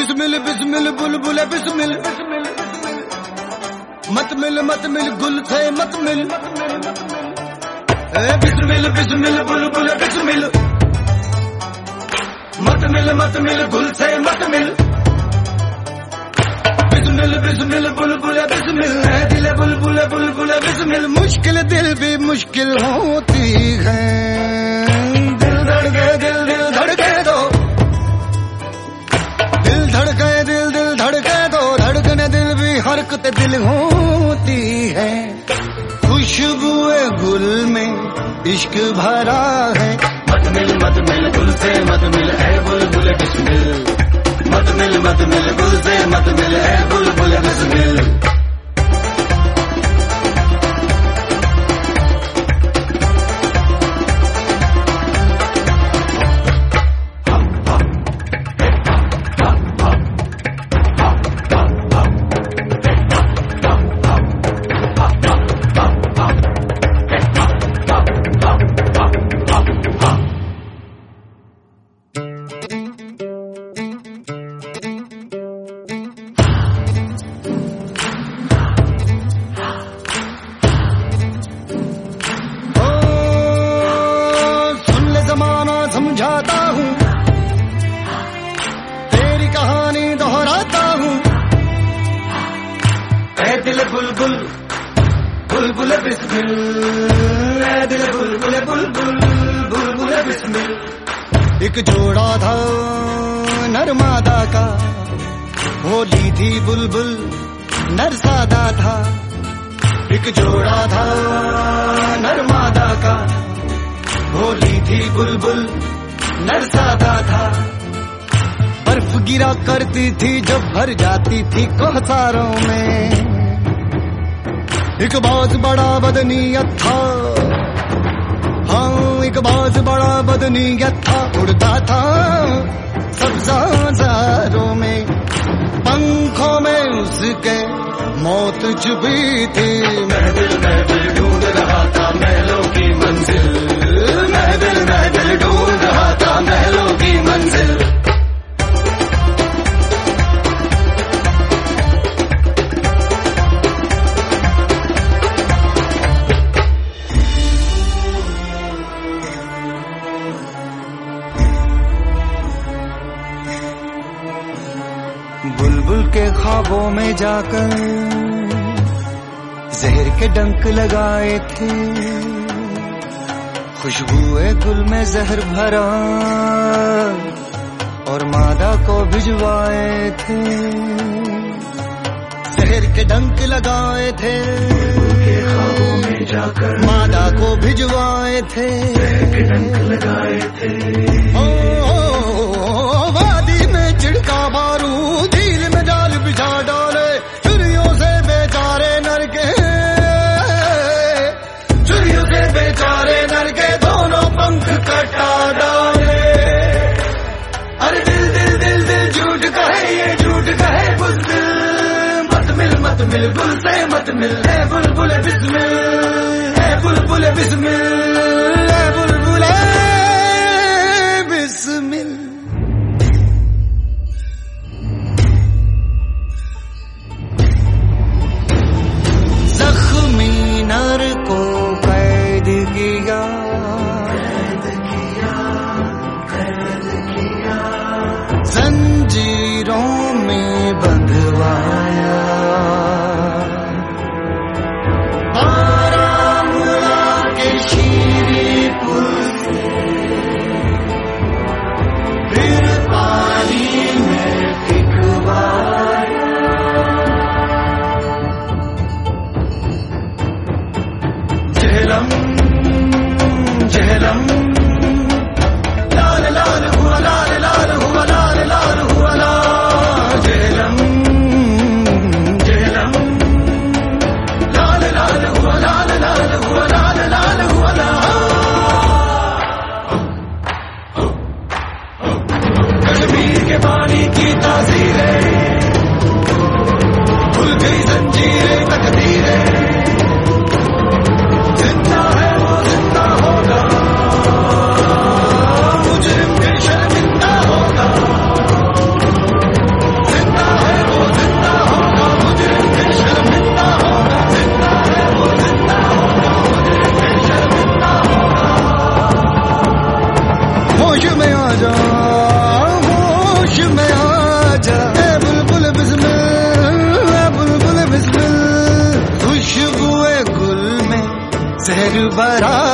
बिस्मिल बिस्मिल बुलबुल बिस्मिल, मत मिल गुल से मत मिल। बिस्मिल बिस्मिल बुलबुल बिस्मिल, मत मिल गुल से मत मिल। बिस्मिल बिस्मिल बुलबुल बिस्मिल, दिल बुलबुल बुलबुल बिस्मिल। मुश्किल दिल भी मुश्किल होती है, दिल धड़के दो, दिल धड़के दो, धड़कने दिल भी हरकत दिल होती है। खुशबुए गुल में इश्क भरा है। मत मिल गुल से मत मिल, है बुलबुल बिस्मिल। मत मिल गुल से मत मिल, है बुलबुल बिस्मिल। समझाता हूँ, तेरी कहानी दोहराता हूँ। ऐ दिल बुलबुल बुलबुल बिस्मिल, ऐ दिल बुलबुल बुलबुल बुलबुल बिस्मिल। एक जोड़ा था नर मादा का, भोली थी बुलबुल नर सादा था। एक जोड़ा था नर मादा का, भोली थी बुलबुल नर सादा था। बर्फ गिरा करती थी जब भर जाती थी कोहसारों में। एक बहुत बड़ा बदनीयत था, हाँ एक बहुत बड़ा बदनीयत था। उड़ता था सब सांसारों में, पंखों में उसके मौत छुपी थी। महफिल ढूंढ रहा था महलों की मंजिल, महफिल ढूंढ रहा था महलों की मंजिल। बुलबुल के ख्वाबों में जाकर जहर के डंक लगाए थे। खुशबुए गुल में जहर भरा और मादा को भिजवाए थे। जहर के डंक लगाए थे, ख्वाबों में जाकर मादा को भिजवाए थे। जहर के डंक लगाए थे। वादी में छिड़का बारूद, झील में जाल बिछा डाले। चुरियों से बेचारे नर के, चुरियों से बेचारे नर के दोनों पंख कटा डाले। अरे दिल दिल दिल दिल झूठ कहे, ये झूठ कहे बुलबुल। मत मिल गुल से मत मिल, है बुलबुल बिस्मिल, है बुलबुल बिस्मिल, है बुलबुल बिस्मिल। जख्मी नर को कैद किया, जंजीरों में बंधवाया। बारामूला के शीरी पुल भरा